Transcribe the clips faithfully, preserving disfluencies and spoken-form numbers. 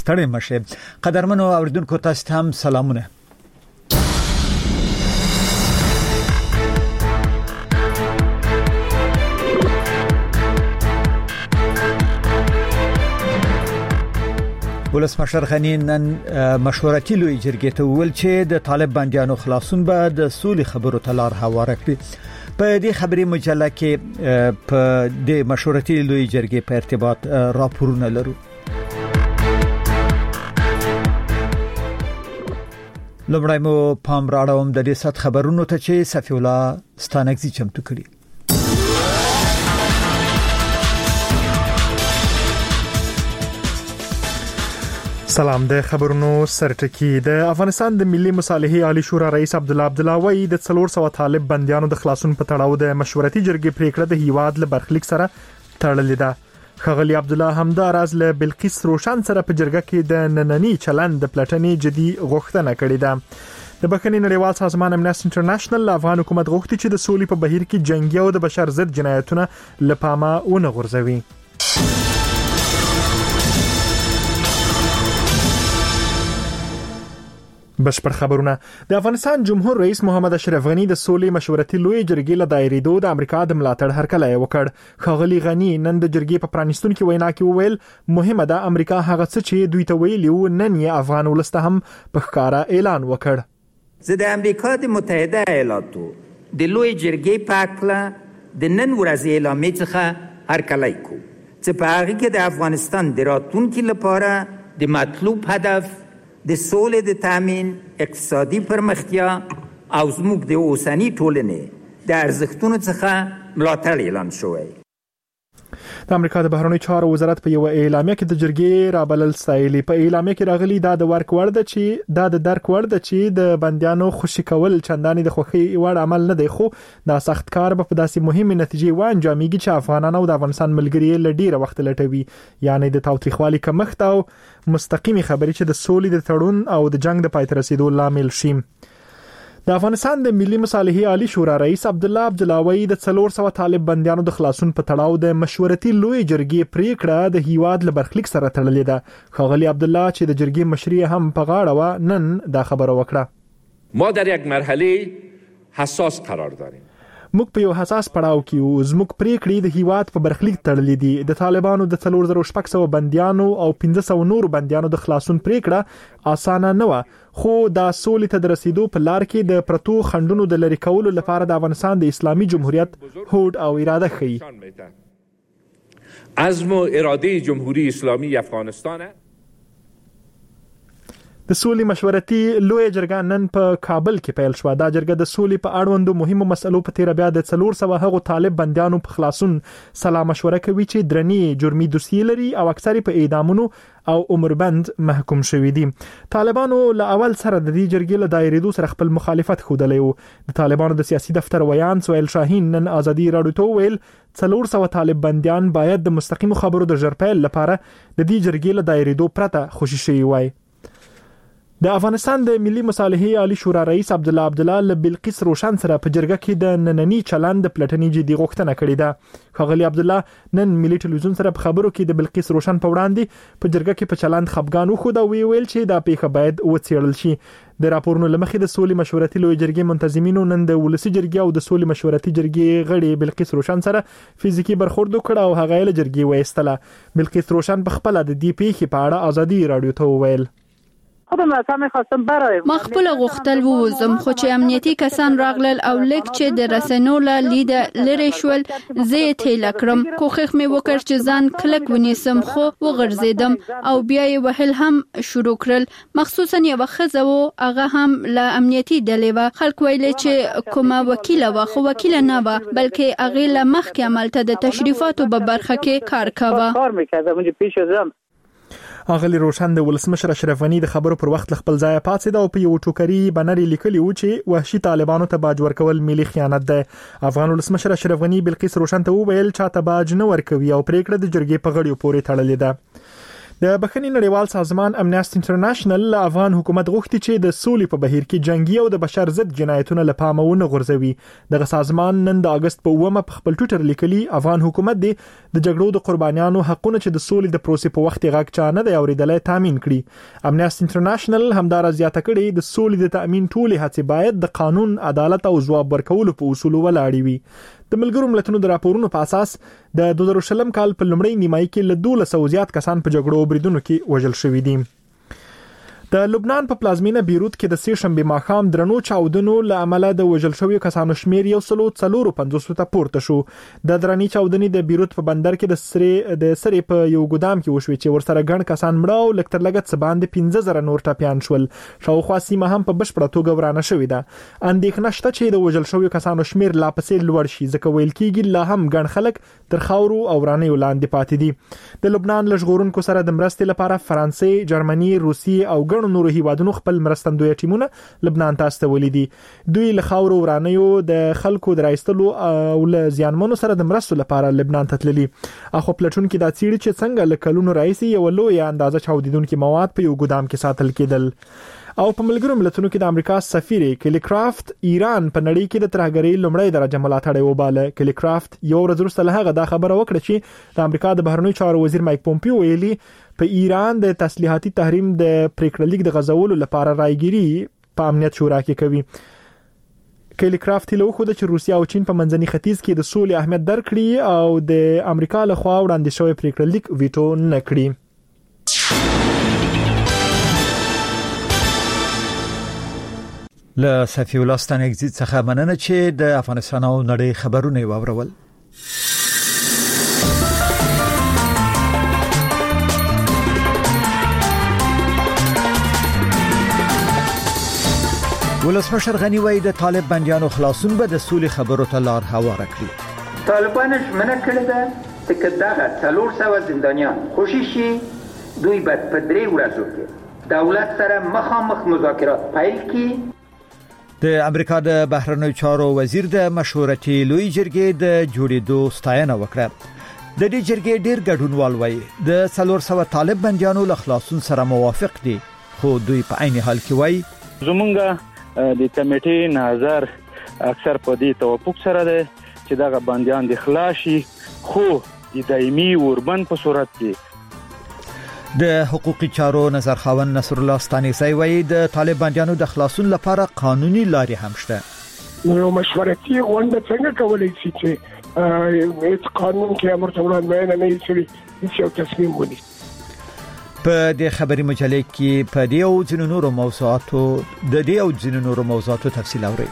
ستړي مشه. قدرمنو اوریدونکو تاسو ته هم سلامونه. ولسمشر غنی نن مشورتي لوی جرګې ته ویل چې د طالب بنديانو خلاصون به د سولې خبرو ته لار هواره کړي. په دې خبري مجله کې په د مشورتي لوی جرګې په ارتباط راپورونه لرو. لومړی مو پام راړوم د دې سات خبرونو ته چې صفی الله ستانګزي چمتو کړي. سلام. د خبرونو سرټکی. د افغانستان د ملي مصالحې عالی شورا رئیس عبد الله عبد الله وای د څلور سوه طالب بنديانو د خلاصون په تړاو د مشورتي جرګې پریکړه د هیواد له برخلیک سره تړلې ده. خغلی عبد الله همداراز له بلقیس روشن سره په جرګه کې د نننی چلند د پلټنې جدي غوښتنه کړې ده. د بخښنې نړیوال سازمان امنیست انټرنیشنل افغان حکومت غوښتي چې د سولې په بهیر کې جنگي او د بشر ضد جنایتونه لپاره ونه غورځوي. بشپړ خبرونه. د افغانستان جمهور رئیس محمد اشرف غنی د سولې مشورتي لوی جرګې له دایریدو د امریکا د ملاتړ هرکلی وکړ. خغلی غنی نن د جرګې په پرانیستون کې وینا کې وویل مهمه ده امریکا هغه څه چې دوی ته ویلي و نن یې افغان ولسته هم په ښکارا اعلان وکړ. زه د امریکا د متحده ایالاتو د لوی جرګې په اړه د نن ورځې اعلامیې څخه هرکلی کوم چې په هغه کې د افغانستان د راتلونکي لپاره د مطلوب هدف د سولې د تامین، اقتصادي پرمختیا او زموږ د اوسنی ټولنې د ارزښتونو څخه ملاتړ اعلان شوی. د امریکا د بهرنیو چارو وزارت په یو اعلامیه کې د جرګې رابلل سایلی په اعلامیه کې راغلي دا د ورک ورده چې دا د درک ورده چې د بنديانو خوشی کول چندانې د خوخي وړ عمل نه دی، خو دا سخت کار به په داسې مهمه نتیجې وانجامېږي چې افغانان او د افغانستان ملګري له ډیره وخت لټوي، یعنی د تاوتریخوالي کمښت او مستقیمي خبرې چې د سولې د تړون او د جنگ د پای ته رسیدو لامل شي. د افغانستان د ملي مصالحې عالی شورا رئیس عبد الله عبد الله وای د څلور سوه طالب بنديانو د خلاصون په تړاو د مشورتي لوی جرګې پریکړه د هیواد له برخلیک سره تړلې ده. خغلی عبد الله چې د جرګې مشري هم په غاړه و نن دا خبره وکړه. ما در یک مرحله حساس قرار داریم. موږ په یو حساس پړاو کې یو. زموږ پریکړې د هیواد په برخلیک تړلې دي. د طالبانو د څلور زره شپږ سوه بنديانو او پنځه سوه نورو بنديانو د خلاصون پریکړه اسانه نه و، خو دا سولې ته د رسیدو په لار کې د پرتو خندونو د لری کولو لپاره د افغانستان د اسلامي جمهوریت هوډ او اراده ښیي. عزم و اراده جمهوری اسلامی افغانستان. د سولې مشورتي لوی جرګه نن په کابل کې پیل شو. دا جرګه د سولې په اړوندو مهمو مسلو په تیر بیا د څلور سوه هغو طالب بنديانو په خلاصون سلا مشوره کوي چې درنی جرمي دوسیې لري او اکثر په اعدامونو او عمربند محکوم شوي دي. طالبانو له اول سره د دې جرګې له دایریدو سره خپل مخالفت خوده لیو. د طالبانو د سیاسي دفتر ویان سویل شاهین نن ازادي راډیو ته ویل څلور سوه طالب بنديان باید د مستقیم خبرو د ژرپیل لپاره د دې جرګې له دایریدو پرته خوشي شي وای. د افغانستان د ملي مصالحې عالی شورا رئیس عبد الله عبد الله له بلقیس روشن سره په جرګه کې د نننی چلند د پلټنې جدي غوښتنه کړې ده. خغلی عبد الله نن ملي ټلویزیون سره په خبرو کې د بلقیس روشن په وړاندې په جرګه کې په چلند خپګان وخوده او ویل چې دا پیښه باید وڅېړل شي. د راپورونو لمخې د سولې مشورتي لوی جرګې منتظمینو نن د ولسی جرګې او د سولې مشورتي جرګې غړي بلقیس روشن سره فزیکی برخورد وکړ او هغه له جرګې وایستله. بلقیس روشن په خپل د دې پیښې په اړه ازادي راډیو ته وویل ما خپل غوښتل ووزم خو چې امنیتي کسان راغلل او لیک چې د رسنو له لید لری شول زه تل کړم کوخخ مې وکړ چې ځان کلک ونیسم خو وغرزیدم او بیا یې وهل هم شروع کړل. مخصوصا یو خزه و هغه هم له امنیتي ډلې و. خلک ویل چې کومه وکیله و خو وکیله نه و بلکې هغه له مخکې عملته د تشریفاتو په برخه کې کار کاوه. اغلی روشن د ولسمشر اشرف غنی د خبرو پر وخت خپل ځای پاتې دا او په یو ټوکري بنري لیکلی و چې وحشي طالبانو ته باج ورکول ملي خیانت ده. افغان ولسمشر اشرف غنی بلقیس روشن ته وویل چې ته باج نه ورکوي او پریکړه د جرګې په غړیو پورې تړلې ده. د بخښنې نړیوال سازمان امنیست انټرنیشنل له افغان حکومت غوښتي چې د سولې په بهیر کې جنگي او د بشر ضد جنایتونه له پامه ونه غورځوي. دغه سازمان نن د اگست په اوومه په خپل ټوئیټر لیکلي افغان حکومت د جګړو د قربانیانو حقونه چې د سولې د پروسې په وخت کې غږ چا نه دی اوریدلای تامین کړي. امنیست انټرنیشنل همدارا زیاته کړي د سولې د تامین ټولې هڅې باید د قانون، عدالت او جواب ورکولو په اصولو ولاړې وي. د ملګرو ملتونو د راپورونو په اساس د دوه زره شلم کال په لومړۍ نیمایي کې له دولس سوه زیات کسان په جګړو او بریدونو کې وژل شوي دي. د لبنان په پلازمینه بیروت کې د سې شنبه ماښام درنو چاودنو له امله د وژل شویو کسانو شمیر یو سل څلور پنځوس ته پورته شو. د درنی چاودنې د بیروت په بندر کې د سری د سری په یو ګودام کې وشوي چې ورسره ګڼ کسان مړه او لکتر لګت څه باندې پنځه زره نور ټاپیان شول. شاوخوا سیمه هم په بشپړه توګه ورانه شوې ده. اندېښنه شته چې د وژل شویو کسانو شمیر لا پسې لوړ شي، ځکه ویل کېږي لا هم ګڼ خلک تر خاورو او ورانې ولاندې پاتې دي. د لبنان لژغورونکو سره د مرستې لپاره فرانسې، جرمني، روسي او ګڼو نورو هیوادونو خپل مرستندوی ټیمونه لبنان ته استولي دي. دوی له خاورو ورانیو د خلکو درایستلو او له زیانمنو سره د مرستو لپاره لبنان ته تللي. اخو پلټون کې دا چیرې چې څنګه له کلونو راځي یو لوی اندازه چاودیدونکو مواد په یو ګودام کې ساتل کېدل. او په ملګرو ملتونو کې د امریکا سفیر کلی کرافت ایران په نړۍ کې د ترهګرۍ لومړی درجه ملاتړی وباله. کلی کرافت یو ورځ وروسته له هغه دا خبره وکړه چې د امریکا د بهرنیو چارو وزیر مایک پومپیو ویلي په ایران د تسلیحاتي تحریم د پریکړه لیک د غزولو لپاره رایګيري په امنیت شورا کې کوي. کلی کرافت له خو د روسیا او چین په منځني ختیځ کې د سولې اهمیت درکړي او د امریکا له خوا وړاندې شوی پریکړه لیک ویټو نه کړی. له صفی الله ستانګزي څخه مننه چې د افغانستان او نړۍ خبرونه واورول. ولسمشر غنی وایي د طالب بندیانو خلاصون به د سولې خبرو ته لار هواره کړي. طالبان ژمنه کړې ده چې دغه څلور سوه زندانیان خوشي شي، دوی به په درې ورځو کې دولت سره مخامخ مذاکرات پیل کړي. د امریکا د بهرنیو چارو وزیر د مشورتي لوی جرګې د جوړېدو ستاینه وکړه. د دې جرګې ډېر ګډونوال وایي د څلور سوه طالب بندیانو له خلاصون سره موافق دي، خو دوی په عین حال کې وایي زمونږ د کمیټې نظر اکثر په دې توافق سره ده چې دغه بندیان د خلاصي، خو د دایمي اوربند په صورت کې. د حقوقي چارو نظر خاوند نصر الله ستانکزی وایي د طالب بندیانو د خلاصون لپاره قانوني لارې هم شته. نو مشورتي غونډه څنګه کولای شي چې هیڅ قانون کې امر ته وړاندې نه شي هیڅ یو تصمیم ونیسي. په دې خبري مجلې کې په دې او ځینو نورو موضوعاتو د دې او ځینو نورو موضوعاتو تفصیل اورئ.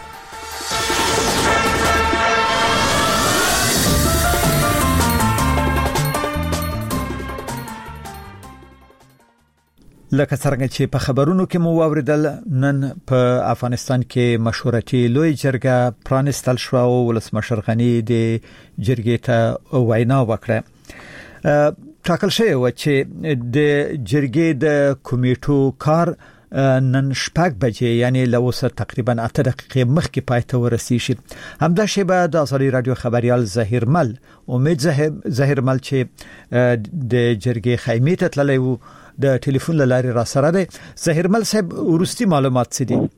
لکه څنګه چې په خبرونو کې مو واوریدل، نن په افغانستان کې مشورتي لوی جرګه پرانستل شو او ولسمشر غنی د جرګې ته وینا وکړه. ټاکل شوی و چې د جرګې د کمیټو کار نن شپږ بجې یعنی له اوسه تقریبا اته دقیقې مخکې پای ته ورسیږي. همدا شیبه د ازادي رادیو خبريال ظهیر مل امید ظهیر مل چې د جرګې خیمې ته تللی وو د ټلیفون لارې را سره دی. ظهیر مل صاحب ورستي معلومات څه دي؟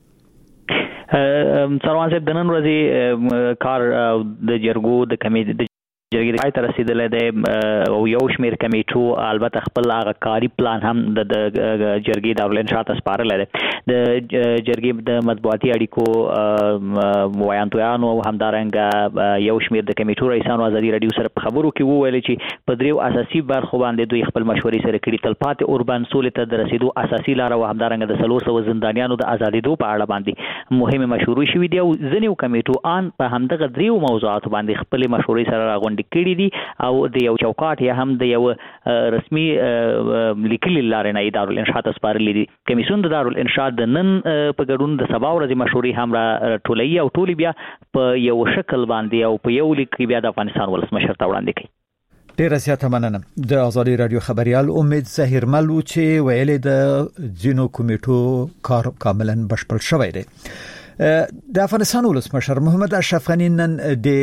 سروان صاحب د نن ورځې کار د جرګو د کمیټې جرګې پای ته رسیدلی دی او یو شمېر کمیټو البته خپل هغه کاري پلان هم د جرګې دارالانشا ته سپارلی دی. د جرګې د مطبوعاتي اړیکو ویاندویانو او همدارنګه یو شمېر د کمیټو رئیسانو ازادي راډیو سره په خبرو کې وویل چې په دریو اساسي برخو باندې دوی خپل مشورې سره کړي. تلپاتې اوربند سولې ته د رسیدو اساسي لاره او همدارنګه د څلور سوه زندانیانو د ازادېدو په اړه باندې مهمې مشورې شوې دي او ځینې کمیټو ان په همدغه دریو موضوعاتو باندې خپلې مشورې سره راغونډې کړي دي او د یو چوکاټ یا هم د یو رسمي لیکلي لارې نه دارالانشا ته سپارلي دي. کمیسیون د دارالانشا د نن په ګډون د سبا ورځې مشورې هم را ټولوي او ټولې بیا په یو شکل باندې او په یو لیک بیا د افغانستان ولسمشر ته وړاندې کوي. ډیره زیاته مننه. د ازادي رادیو خبريال امید ظهیر مل چې ویلې د جنو کمیټو کار کاملا بشپړ شوی دی. د افغانستان ولسمشر محمد اشرف غنی نن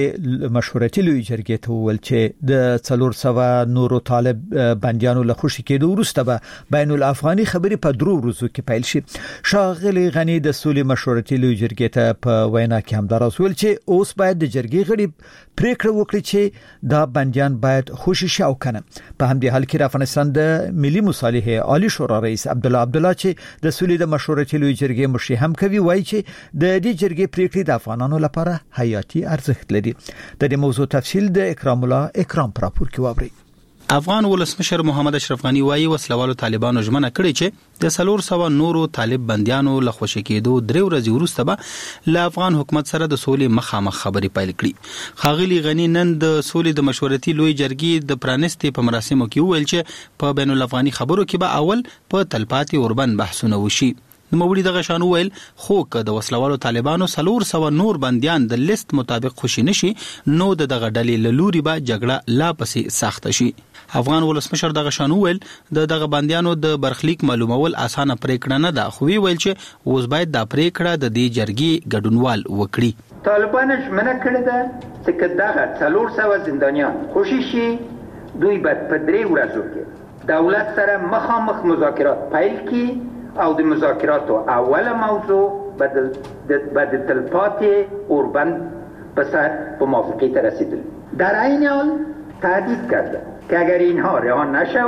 د مشورتي لوی جرګې ته وویل چې د څلور سوه نورو طالب بنديانو له خوشي کېدو وروسته به بین الافغاني خبرې په درو ورځو کې پیل شي. ښاغلي غنی د سولې مشورتي لوی جرګې ته په وینا کې هم دراز ویل چې اوس باید د جرګې غړي پریکړه وکړي چې دا بنديان باید خوشي شي او کنه. په همدې حال کې افغانستان د ملي مصالحه عالی شورا رئیس عبد الله عبد الله چې د سولې د مشورتي لوی جرګې مشر هم کوي وایي چې د دې جرګې پریکړې د افغانانو لپاره حیاتي ارزښت لري. د دې موضوع تفصیل د اکرام الله اکرام پر راپور کې واوري. افغان ولسمشر محمد اشرف غنی وایي وسلوالو طالبانو ژمنه کړې چې د څلور سوه نورو طالب بنديانو له خوشي کېدو درې ورځې وروسته به له افغان حکومت سره د سولې مخامخ خبرې پیل کړي. ښاغلي غنی نن د سولې د مشورتي لوی جرګې د پرانستې په مراسمو کې وویل چې په بین الافغاني خبرو کې به اول په تلپاتې اوربند بحثونه وشي. نو مولوی دغه شان ویل خو که د وسلوالو طالبانو څلور سوه نور بنديان د لیست مطابق خوشي نشي نو د دغه ډلې له لوري به جګړه لا پسې سخت شي. افغان ولسمشر دغه شان ویل د دغه بنديانو د برخلیک معلومول اسانه پریکړه نه ده، خو ویل چې اوس باید د پریکړه د دې جرګې ګډونوال وکړي. طالبان ژمنه کړې ده چې دغه څلور سوه زندانیان خوشي شي دوی باید په درې ورځو کې دولت سره مخامخ مذاکرات پیل کړي او د مذاکراتو اوله موضوع بدل بعد تلپاتې اوربند به سر به موافقه ته رسیدل. در این حال تهدید کرده که اگر اینها رها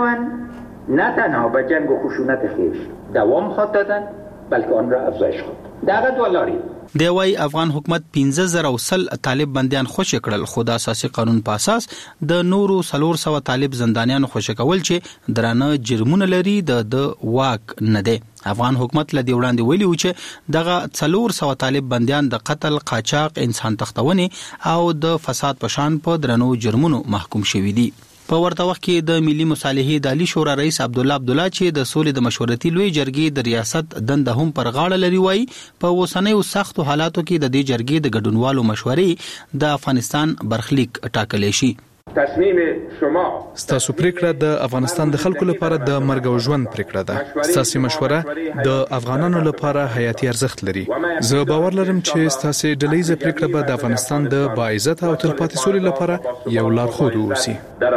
نشوند نه تنها به جنگ و خشونت خویش دوام خواهد دادن بلکه آن را افزایش خواهد. دغه دوه لارې دی وايي افغان حکومت پنځه زره او سل طالب بنديان خوشی کړل، خو د اساسي قانون په اساس د نورو څلور سوه طالب زندانیانو خوشی کول چې درانه جرمونه لري د د واک نه دی. افغان حکومت له دی وړاندې ویلي و چې دغه څلور سوه طالب بنديان د قتل، قاچاق، انسان تختونې او د فساد په شان په درنو جرمونو محکوم شوي دي. په ورته وخت کې د ملي مصالحه د عالی شورا رئیس عبد الله عبد الله چې د سولې د مشورتي لوی جرګې د ریاست دنده هم پر غاړه لري وایي په اوسنیو سختو حالاتو کې د دې جرګې د ګډونوالو مشورې د افغانستان برخلیک ټاکلی شي. تصمیم شما ستاسو پریکړه د افغانستان د خلکو لپاره د مرګ او ژوند پریکړه ده. ستاسو مشوره د افغانانو لپاره حیاتي ارزښت لري. زه باور لرم چې ستاسو ډلهیزه پریکړه به د افغانستان د باعزت او تلپاتې سولې لپاره یو لارښود اوسي.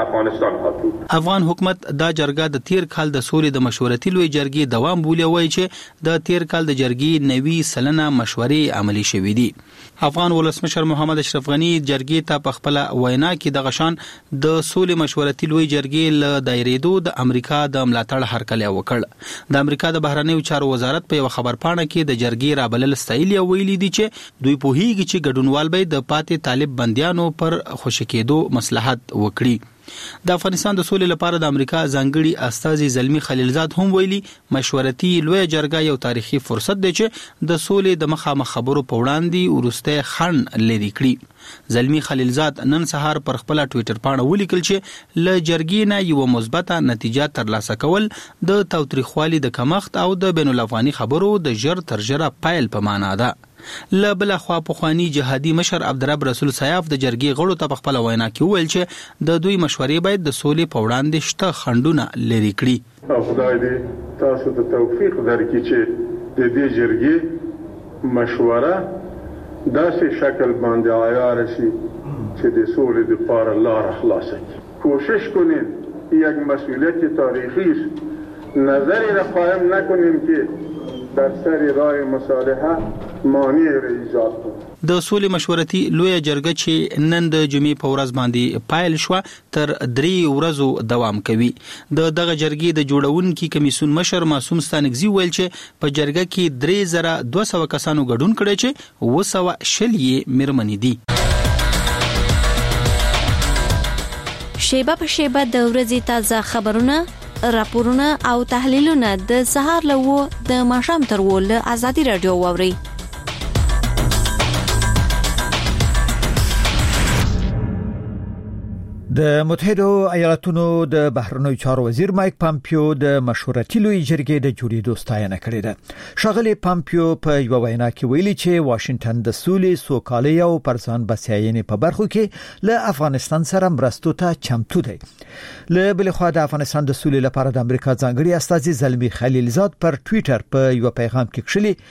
افغان حکومت دا جرګه د تیر کال د سولې د مشورتي لوی جرګې دوام بولی وایي چې د تیر کال د جرګې نوي سلنه مشورې عملي شوې دي. افغان ولسمشر محمد اشرف غنی جرګې ته په خپل وینا کې د غشان د سولې مشورتي لوی جرګې له دایریدو د امریکا د ملاتړ هرکلی وکړ. د امریکا د بهرنیو چارو وزارت په یو خبرپاڼه کې د جرګې رابلل ستایلی ویلي دي چې دوی پوهیږي چې ګډونوال به د پاتې طالب بنديانو پر خوشی کېدو مصلحت وکړي. د افغانستان د سولې لپاره د امریکا ځانګړي استازي زلمی خلیلزاد هم ویلي مشورتي لوی جرګه یو تاریخي فرصت دی چې د سولې د مخامخ خبرو په وړاندې ورسته خنډ لري کړی. زلمی خلیلزاد نن سهار پر خپل ټوئیټر باندې ولیکل چې ل جرګې نه یو مثبته نتیجه ترلاسه کول د تاوتریخوالي د کمښت او د بین الافغاني خبرو د ژر تر ژره پایل په معنا ده. لبل خوا په خواني جهادي مشر عبدالرب رسول سیاف د جرګې غړو ته په خپل وینا کې ویل چې د دوی مشورې باید د سولې په وړاندې شته خنډونه لري کړي. خدای دې تاسو ته توفیق درکړي چې د دې جرګې مشوره داسې شکل باندې عیار شي چې د سولې لپاره لار خلاصه کړي. کوشش کنیم یک مسئولیت تاریخی است. نظری را قائم نکنیم که در سر راه مصالحه مانع ایجاد کړي. د سولې مشورتي لوی جرګه چې نن د جمعې په ورځ باندې پایل شو تر درې ورځو دوام کوي. د دغه جرګې د جوړونکو کمیسیون مشر معصوم ستانکزي ویل چې په جرګه کې درې زره دوه سوه کسانو ګډون کړی چې اوه سوه شل یې میرمنې دي. شیبه په شیبه د ورځې تازه خبرونه، راپورونه او تحلیلونه د سهار له و د ماښام تر و له ازادي رادیو واوري. د متحده ایالاتونو د بهرنیو چارو وزیر مایک پامپیو د مشورتي لوی جرګې د جوړېدو ستاینه کړې ده. ښاغلي پامپیو په یو وینا کې ویلي چې واشنگټن د سولې، سوکالۍ او پرځان بسیاینې په برخو کې له افغانستان سره مرستو ته چمتو دی. له بل خوا د افغانستان د سولې لپاره د امریکا ځانګړي استازي زلمی خلیلزاد پر ټوئیټر په یو پیغام کې کښلي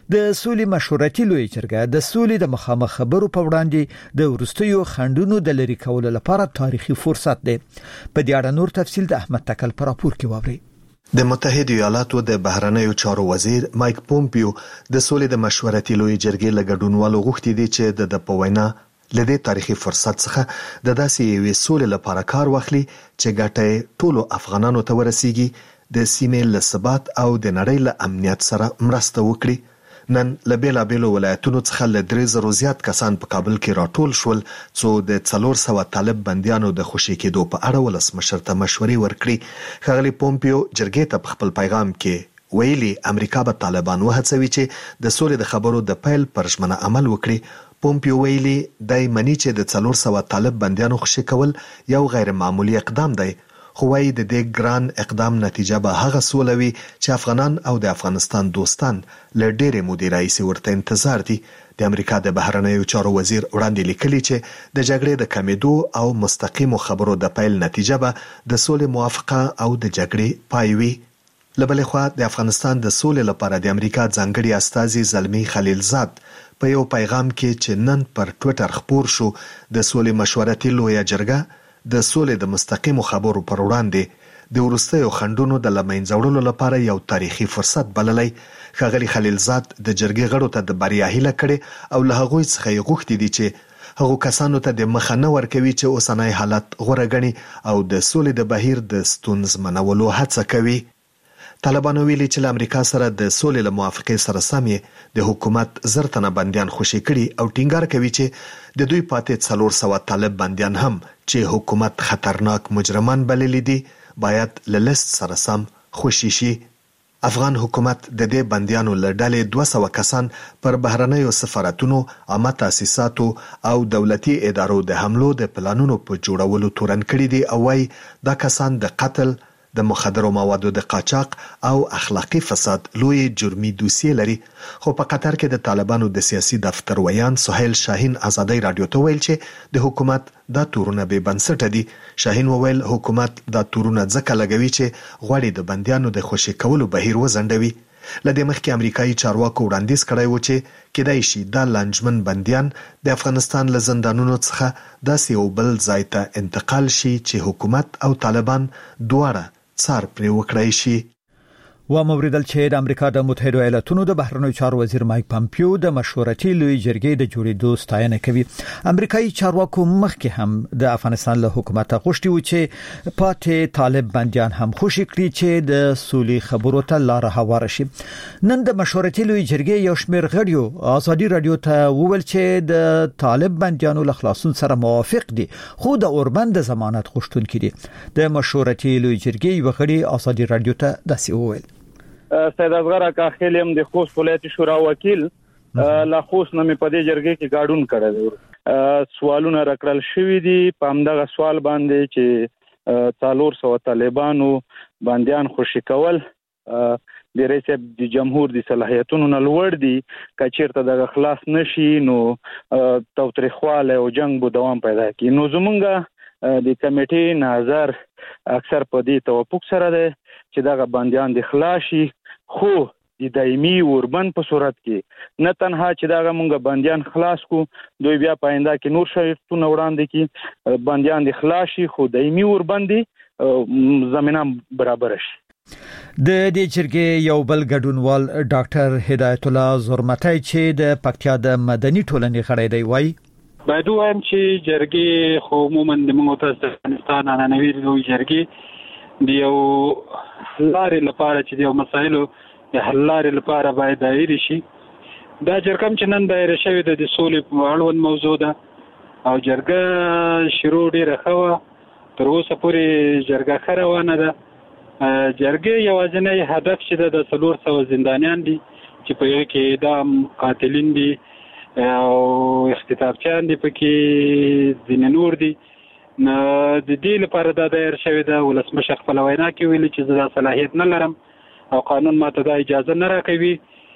د سولې مشورتي لوی جرګه د سولې د مخامخ خبرو په وړاندې د ورستیو خندونو د لری کولو لپاره تاریخي فرصت دی. په دې اړه نور تفصیل د احمد تکل پر راپور کې واوري. د متحده ایالاتو د بهرنیو چارو وزیر مایک پومپیو د سولې د مشورتي لوی جرګې لګډونوالو غوښتي دي چې د پوینا لدې تاریخي فرصت څخه د داسې یوې سولې لپاره کار واخلي چې ګټه ټولو افغانانو ته ورسیږي، د سیمې له ثبات او د نړۍ له امنیت سره مرسته وکړي. نن له بیلابیلو ولایتونو څخه له درې زرو زیات کسان په کابل کې راټول شول څو د څلور سوه طالب بندیانو د خوشي کېدو په اړه ولسمشر ته مشورې ورکړي. ښاغلي پومپیو جرګې ته په خپل پیغام کې ویلي امریکا به طالبان وهڅوي چې د سولې د خبرو د پیل پر ژمنه عمل وکړي. پومپیو ویلي دای منی چې د څلور سوه طالب بندیانو خوشي کول یو غیر معمولی اقدام دی، خو وايي د دې ګران اقدام نتیجه به هغه سوله وي چې افغانان او د افغانستان دوستان له ډېرې مودې راهیسې ورته انتظار دي. د امریکا د بهرنیو چارو وزیر وړاندې لیکلي چې د جګړې د کمیدو او مستقیمو خبرو د پیل نتیجه به د سولې موافقه او د جګړې پای وي. لبلې خوا د افغانستان د سولې لپاره د امریکا ځانګړي استازي زلمی خلیلزاد په یو پیغام کې چې نن پر ټوئیټر خپور شو د سولې مشورتي لویه جرګه د سولې د مستقیمو خبرو پر وړاندې د ورستیو خندونو د لمنځه وړلو لپاره یو تاریخي فرصت بللی. ښاغلي خلیلزاد د جرګې غړو ته د بریا هیله کړې او له هغوی څخه یې غوښتي دي چې هغو کسانو ته د مخه نه ورکوي چې اوسنی حالت غوره ګڼي او د سولې د بهیر د ستونزمنولو هڅه کوي. طالبانو ویلي چې له امریکا سره د سولې له موافقې سره سم یې د حکومت زر تنه بندیان خوشي کړي او ټینګار کوي چې د دوی پاتې څلور سوه طالب بندیان هم چې حکومت خطرناک مجرمان بللي دي باید له لیست سره سم خوشي شي. افغان حکومت د دې بندیانو له ډلې دوه سوه کسان پر بهرنیو سفارتونو، عامه تاسیساتو او دولتي ادارو د حملو د پلانونو په جوړولو تورن کړي دي او وايي دا کسان د قتل، د مخدرو موادو د قاچاق او اخلاقی فساد لوی جرمي دوسیه لري. خو په قطر کې د طالبانو د سیاسي دفتر ویان سهیل شاهین ازادي رادیو ته ویل چې د حکومت دا تورونه به بنسټه دي. شاهین وویل حکومت دا تورونه ځکه لګوي چې غواړي د بندیانو د خوشي کولو بهیر وزندوي. لدې مخکې امریکایي چارواکو وړاندیز کړی و چې کېدای شي دا لانجمن بندیان د افغانستان له زندانونو څخه داسې یو بل ځای ته انتقال شي چې حکومت او طالبان دواړه څار پرې وکړای شي. و موریدل چې د امریکا د متحده ایالاتونو د بهرنیو چارو وزیر مایک پامپیو د مشورتي لوی جرګې د جوړېدو ستاینه کوي. امریکایي چارواکو مخکې هم د افغانستان له حکومت غوښتي و چې پاتې طالب بندیان هم خوشي کړي چې د سولې خبرو ته لار هواره شي. نن د مشورتي لوی جرګې یو شمېر غړیو ازادي رادیو ته وویل چې د طالب بندیانو له خلاصون سره موافق دي، خو د اوربند د ضمانت غوښتونکي دي. د مشورتي لوی جرګې یو غړي ازادي رادیو ته داسې وویل: سید اصغر کاخلیم د خوست ولایت شورا وکیل لا خوست نه په دې جرګې کې ګډون کړل. سوالونه راکړل شوې دي په همدغه سوال باندې چې څلور سوه طالبانو بندیان خوشي کول د رئیس د جمهور د صلاحیتونو نه لوړ دي. کچیرته د خلاص نشي نو توتریخواله او جنگ به دوام پیدا کوي. نو زمونږ د کمیټې نظر اکثر په دې توافق سره ده چې دغه بندیان د خلاصي، خو د دایمي اوربند په صورت کې نه تنها چې دغه مونږ بندیان خلاص کو، دوی بیا پاینده کې نور شرطونه وړاندې کی بندیان د خلاصي خو دایمي اوربند زمينه برابر شي. د دې جرګې یو بل ګډونوال ډاکټر هدایت الله زرمتای چې د پکتیا د مدني ټولنې غړی دی وایي: باید وایم چې جرګې خو عموما د موږ ته افغانستان عنعنوي لوی جرګې د یو لارې لپاره چې د یو مسایلو د حل لارې لپاره باید دایره شي. دا جرګه چې نن دایره شوې ده د سولې په اړوند موضوع ده او جرګه شروع ډېره ښه وه، تر اوسه پورې جرګه ښه روانه ده. جرګې یوازینی هدف چې ده د څلور سوه زندانیان دي چې په هغې کې اعدام، قاتلین دي او اختطافچیان دي، پکې ځینې نور دي. نو د دې لپاره دا دایر شوې ده. ولسمشر خپله وینا کې ویلي چې زه دا صلاحیت نه لرم او قانون ماته دا اجازه نه راکوي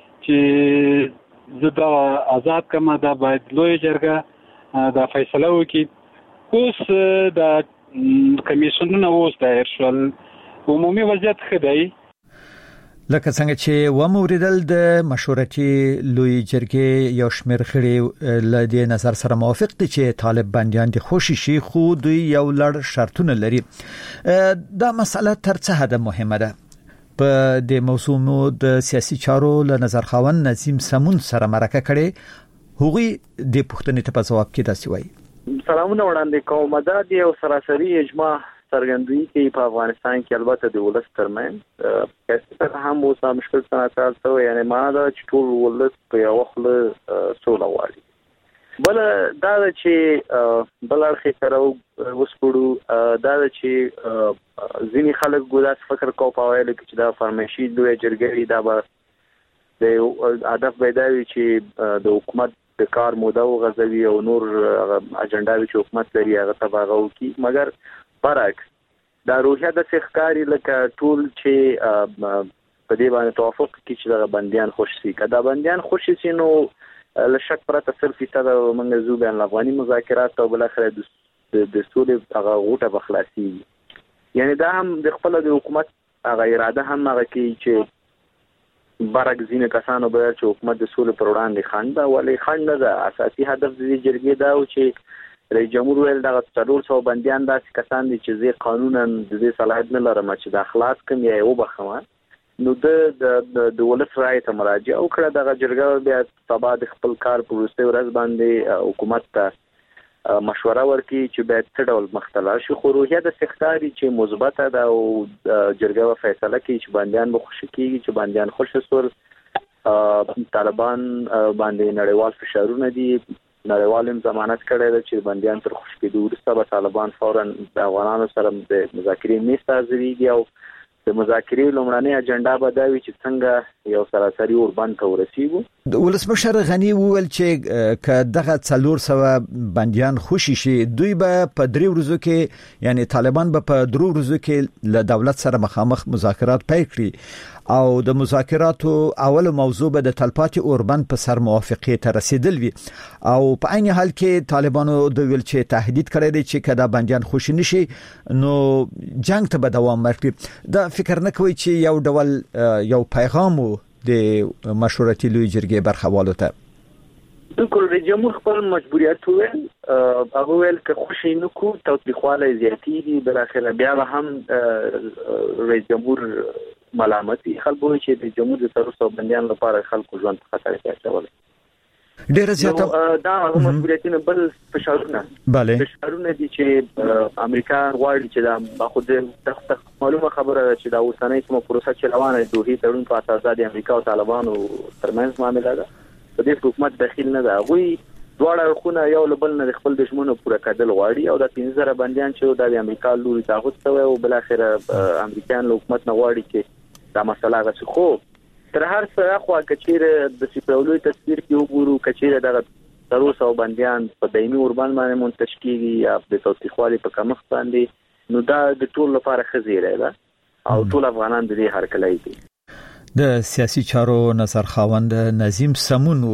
چې زه دا آزاد کړم. دا باید لویه جرګه دا فیصله وکړي. اوس دا کمیسیونونه اوس دایر شول، عمومي وضعیت ښه دی. لکه څنګه چې و موریدل د مشورتي لوی جرګې یو شمېر غړي له دې نظر سره موافق دي چې طالب بنديان د خوشي شي خو دوی یو لړ شرطونه لري. دا مسله تر څه حد مهمه ده. په د موضوع د سیاسي چارو له نظر خاوند نظیم سمون سره مرکه کړي هغوی د پښتنې ته په جواب کې داسې وایي. سلامونه وړاندې کوم. دا د یو سراسري اجماع څرګندوي چې په افغانستان کې البته د ولس ترمنځ کله هم اوسه مشکل څنګه تاسو یعنی معنا دا چې ټول ولس په یو وخت سوله غواړي. بل دا چې بل اړخ سره وسپړو دا چې ځینې خلک ګوډاس فکر کوي په وایي چې دا فرمایشي دوی جرګې دا به د هدف پیداوي چې د حکومت د کار موده او غزوی او نور اجنډاوي چې حکومت لري هغه تباغو کی مګر برعکس دا روحیه د ښکاری لکه ټول چې په دې باندې توافق کی چې د بنديان خوش سي کدا بنديان خوش سي نو لشک پرته صرف فیصد موږ زو بین افغاني مذاکرات او بل اخر د سولې هغه غوټه بخلاصي یعنی دا هم د خپل د حکومت هغه اراده هم هغه کی چې برعکس ځینې کسانو به چې حکومت د سولې پر وړاندې خنده ولې خنده ده اساسي هدف د جرګې دا و چې رئیس جمهور ویل دا څلور سوه بنديان داسې کسان دي چې زی قانونا د دې صلاحیت نه لرم چې د اخلاص کوم یا یو بخمه نو د د ولس رائے ته مراجعه وکړه د جرګه بیا سبا د خپل کار په وروستي ورځ باندې حکومت ته مشوره ورکړي چې باید څه ډول مختلف شي خو روحیه د سختاري چې مثبت ده او جرګه فیصله کوي چې بنديان به خوشي کیږي چې بنديان خوش شول. طالبان باندې نړیوال فشارونه دي نړیوال ضمانت کړی دی چې بنديان تر خوش کېدو وروسته به طالبان فورا د افغانانو سره د مذاکرې میز ته حاضرېږي او د مذاکرې لومړنۍ اجنډا به دا وي چې څنګه یو سراسري اوربند ته ورسیږو. د ولسمشر غنی وویل چې که دغه څلور سوه بنديان خوشي شي دوی به په درې ورځو کې یعنی طالبان به په درو ورځو کې له دولت سره مخامخ مذاکرات پیل کړي او د مذاکراتو اول موضوع به د تلپاتې اوربند په سر موافقه ته رسیدل وي او په عین حال کې طالبانو د ویل چې تهدید کړی دی چې کدا بنديان خوشي نشي نو جنگ ته به دوام ورکړي. دا فکر نه کوي چې یو ډول یو پیغام د مشورتي لوی جرګې برخوالو ته بالکل رئیس جمهور خپل مجبوریت وویل هغه ویل که خوشي نه کو توثیقواله زیاتېږي بل اخر بیا هم رئیس جمهور ملامتي خلکو چې د جمهور د سروسو بنديان لپاره خلکو ژوند په خطر کې اچول ډیر زیاته دا هغه مسؤلیتونه بل فشارونه bale فشارونه دي چې امریکا غواړي چې دا خو د معلومه خبره ده چې دا اوسنۍ کومه پروسه چې روانه ده دوی تړون په اساس د امریکا او طالبانو ترمنځ معاملې ده په دې حکومت داخل نه ده غوي دواړه خونه یو لبل نه خپل دشمنو پوره کېدل غواړي او د پنځه زره بنديان چې د امریکا لوري تاغوت شوی او بل اخر امریکایان له حکومت نه غواړي چې دا مسله غوښ خو تر هر څه خو کچېره د سیپرولوي تصویر کې وګورو کچېره د تروس او بنديان په دایمي اوربند باندې منتشر کیږي یا د توثیقوالي په کمښت باندې نو دا د ټول لپاره خزیره ده او ټول افغانان د دې هرکلای دي. د سیاسي چارو نظر خاوند نظیم سمون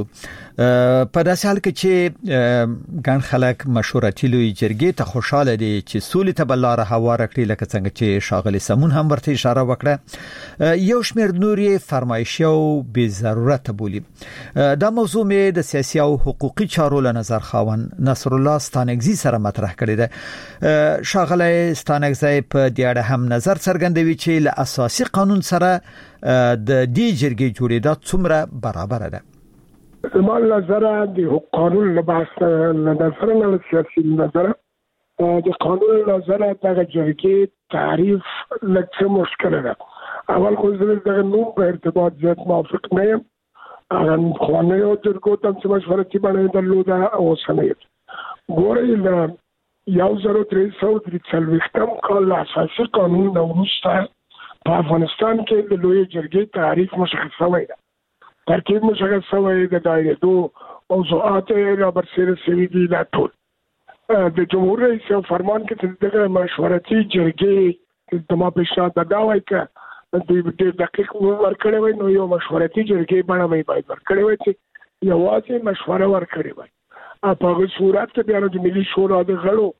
په داسې حال کې چې ګڼ خلک مشورتي لوی جرګې ته خوشاله دي چې سولې ته بلاره هواره کړي لکه څنګه چې شاغلي سمون هم ورته اشاره وکړه یو شمېر نورې فرمایشي او بې ضرورت بولی. دا موضوع مې د سیاسي او حقوقي چارو له نظر خاوند نصر الله ستانکزي سره مطرح کړی دی. شاغلي ستانکزي په دې اړه هم نظر څرګندوي چې له اساسي قانون سره د دې جرګې جوړېدا څومره برابر ده. زمان نظره د قانون لباس نظر نه سیاسي نظر د قانون نظر د جرګې تعریف لکه مشکل ده. اول خو زه د نوم په ارتباط زیات موافق نه یم. ان خو نه یو جرګو ته چې مشورتي باندې درلوده او سنید ګورې له یو زره درې سوه درې څلوېښتم کال اساسي قانون نو وروسته په افغانستان کې د لوی جرګې تعریف مشخص شوی ده. ترکیب مشخص شوی د دایرې موضوعات را برسېره شوي دي دا ټول د جمهور رئیس فرمان کې د مشورتي جرګې د ما پیشنهاد دا وایي چې دوی ډېر دقیق ورکړی وای نو یو مشورتي جرګې بڼه به باید ورکړی وای چې یوازې مشوره ورکړی وای. په هغه صورت کې بیا د ملي شورا د غړو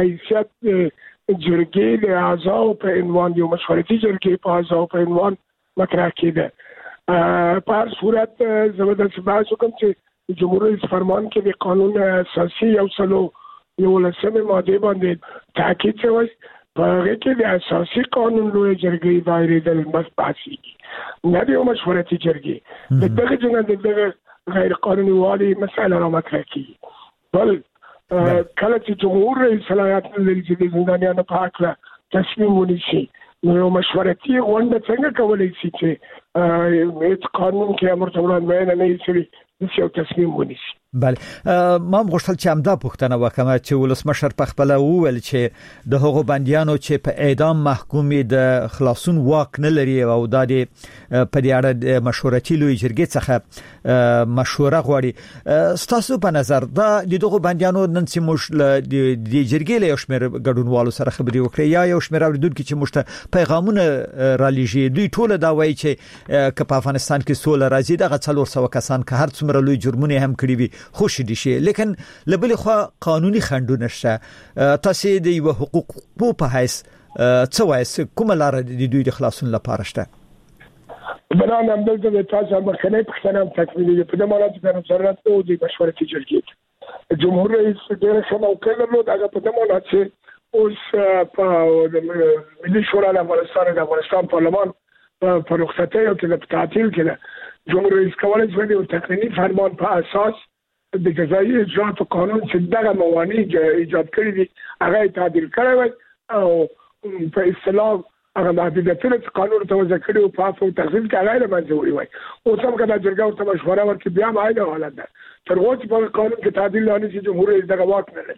حیثیت جرګې د اعضاو په عنوان یو مشورتي جرګې په اعضاو په عنوان مطرح کېده. په هر صورت زه د بحث کوم چې جمهوریت رئیس فرمان کې د قانون اساسي یو سلو یو لسمه ماده باندې تاکید شوی. په هغه کې د اساسي قانون لوی جرګې دایره د مصباحي نه د مشورتي جرګې د دغه څنګه د غیر قانوني والی مسله را مطرح کیږي. بل کله چې جمهور رئیس صلاحیت لري چې د زندانیانو په حق تصمیم ونیسي نو مشورتي غونډه څنګه کولای شي چې هیڅ قانون کې امر ته وړاندې نه شي د یو تصمیم ونیسي. بله ما غوښتل چې امدا پوښتنه وکم چې ولسمشر په خپل وویل چې د هغو بنديانو چې په اعدام محکوم د خلاصون واک نه لري او د په دې اړه د مشورتي لوی جرګې څخه مشوره غواړي. ستاسو په نظر دا د دغو بنديانو نن سیموش د جرګې له شمیر ګډونوالو سره خبري وکړي یا یو شمیر اوریدونکو چې مشته پیغامونه را لېږي دوی ټول دا وایي چې په افغانستان کې سوله راځي دغه څلور سوه کسان که هر څومره لوی جرمونه هم کړی وي خوش دي شي لیکن لبل خو قانوني خندونه شته. تاسو د یو حقوق په حیث څه وایي کومه لار د دوی د خلاصون لپاره شته؟ بنان هم دلته تاسو مخکنی پښتنه تکمیلي په دمانه چې ضرورت او د مشورتي جرګې جمهور رئیس ډېر ښه موقع درلود هغه په دمانه چې اوس په ملي شورا د افغانستان د افغانستان پارلمان په رخصتۍ او کې په تعطیل کې جمهور رئیس کولای شي د تکمیلي فرمان په اساس د جزایي اجرات قانون چې دغه موانع ایجاد کړی دي هغه تعدیل کړی وي او په اصطلاح هغه محدودیتونه چې قانون ته وضع کړي او په اساس تخصیص کې هغه باندې وي وي او څنګه کله جرګه ورته مشوره ورکړي بیا هم عاید حالت ده تر اوسه په قانون کې تعدیل نه نشي جمهور رئیس دغه واک نه لري.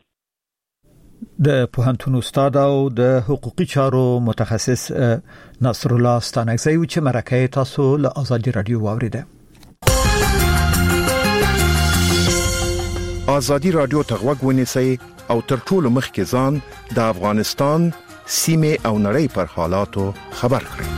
د پوهنتون استاد او د حقوقي چارو متخصص ناصر الله ستانکزی چې مرکه تاسو له آزادي رادیو واوریده. آزادی رادیو ته غوږ ونیسئ او تر ټولو مخکې ځان د افغانستان سیمه او نړۍ پر حالاتو خبر کړئ.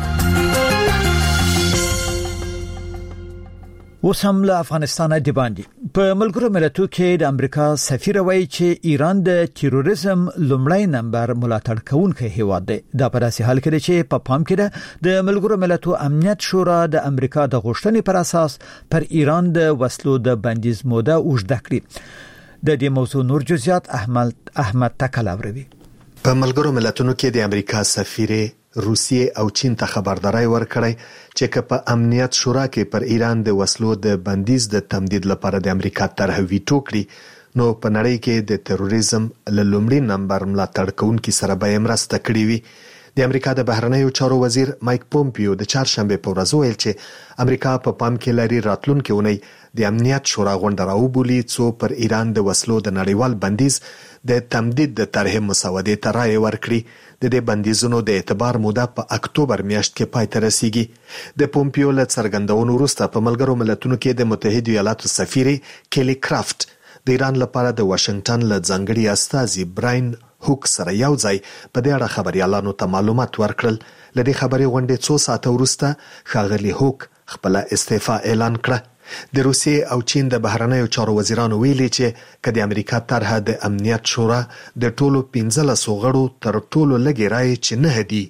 وسم له افغانستان د باندې په ملګرو ملتونو کې د امریکا سفیر وایي چې ایران د تیروریزم لومړی نمبر ملاتړ کوونکی هیواد دی. دا په داسې حال کې چې په پام کې ده د ملګرو ملتونو امنیت شورا د امریکا د غوښتنې پر اساس پر ایران د وسلو د بندیز موده اوږده کړي. د دې موضوع نور جزئیات احمد احمد تکلاوروي. په ملګرو ملتونو کې د امریکا سفیر روسیې او چین ته خبرداري ورکړی چې که په امنیت شورا کې پر ایران د وسلو د بندیز د تمدید لپاره د امریکا طرح ویټو کړي نو په نړۍ کې د تروریزم له لومړي نمبر ملاتړ کوونکي سره به مرسته کړې وي. د امریکا د بهرنیو چارو وزیر مایک پومپیو د چهارشنبه په ورځ ویل چې امریکا په پام کې لري راتلونکي اونۍ د امنیت شورا غونډه راوبولي څو پر ایران د وسلو د نړیوال بندیز د تمدید د طرح مسودې ته رائے ورکړي. د دې بندیزونو د اعتبار موده په اکتوبر میاشت کې پای ته رسیږي. د پومپیو له څرګندونو وروسته په ملګرو ملتونو کې د متحده ایالاتو سفیر کلی کرافت د ایران لپاره د واشنگټن له ځانګړي استازي براین هوک سره یو ځای په دې اړه خبريالانو ته معلومات ورکړل. لدې خبري غونډې څو ساعته وروسته ښاغلي هوک خپل استعفا اعلان کړه. د روسیې او چین د بهرنیو چارو وزیرانو ویلي چې کله د امریکا طرح د امنیت شورا د ټولو پنځلس غړو تر ټولو لږی رائے چې نه هدي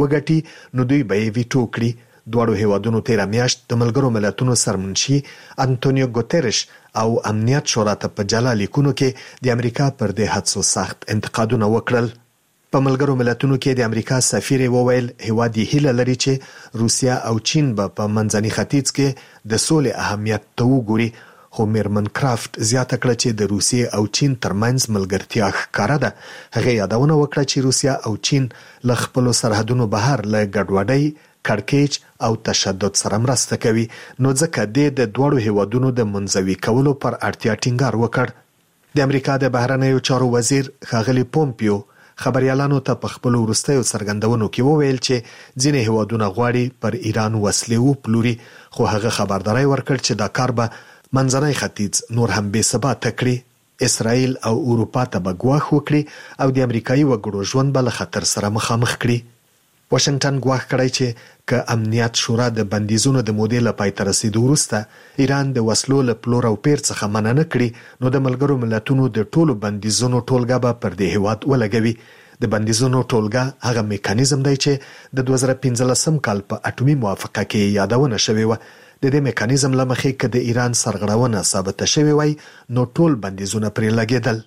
وګټي نو دوی به ویټو کړي. دواړو هیوادونو تیر میاشت د ملګرو ملتونو سرمنشي انټونیو ګوتریش او امنیت شورا ته په جلا لیکونو کې د امریکا پر دې حادثو سخت انتقادونه وکړل. په ملګرو ملتونو کې د امریکا سفیر وویل هیواد یې هیله لري چې روسیا او چین به په منځني ختیځ کې د سولې اهمیت ته وګوري. خو میرمن کرافت زیاته کړه چې د روسیې او چین ترمنځ ملګرتیا ښکاره ده. هغه یادونه وکړه چې روسیا او چین له خپل سرحدونو بهر له ګډوډۍ کړکېچ او تشدد سره مرسته کوي نو ځکه د دوړو هیوادونو د منځوي کولو پر اړتیا ټینګار وکړ. د امریکا د بهرنیو چارو وزیر ښاغلي پومپیو خبريالانو ته په خپل ورستیو څرګندونو کې وویل چې ځینې هیوادونه غواړي پر ایران وسلې وپلوري خو هغه خبرداري ورکړ چې دا کار به منځنی ختیځ نور هم بې ثباته کړي. اسرائیل او اروپا ته به ګواښ وکړي او د امریکایي وګړو ژوند به له خطر سره مخامخ کړي. واشنگټن ګواښ کړی چې که امنیت شورا د بندیزونو د مودې له پای ته رسیدو وروسته ایران د وسلو له پلور او پیر څخه منع نه کړي نو د ملګرو ملتونو د ټولو بندیزونو ټولګه به پر دې هیواد ولګوي. د بندیزونو ټولګه هغه میکانیزم دی چې د دوه زره پنځلسم کال په اټومي موافقه کې یادونه شوې و. د دې میکانیزم لمخې کې د ایران سرغړونه ثابته شوې وای نو ټول بندیزونه پرې لګیدل.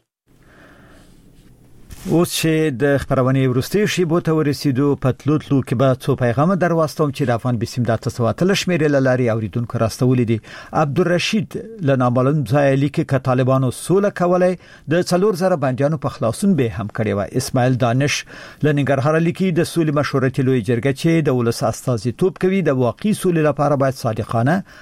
اوس چې د خبرونه ورستي شیبو ته ورسېدو په تلوتلو کې به څو پیغام در واستوم چې د افغان بسم د تسواتل شمیرې لاري اوریدونکو راستولې دي. عبدالرشید لنامعلوم ځای لیکي ک طالبانو سوله کولای د څلور زره بنديانو په خلاصون به هم کړی و. اسماعیل دانش لنګرهار لیکي د سولې مشورتي لوی جرګه چې د ولس استازیتوب کوي د واقعي سولې لپاره باید صادقانه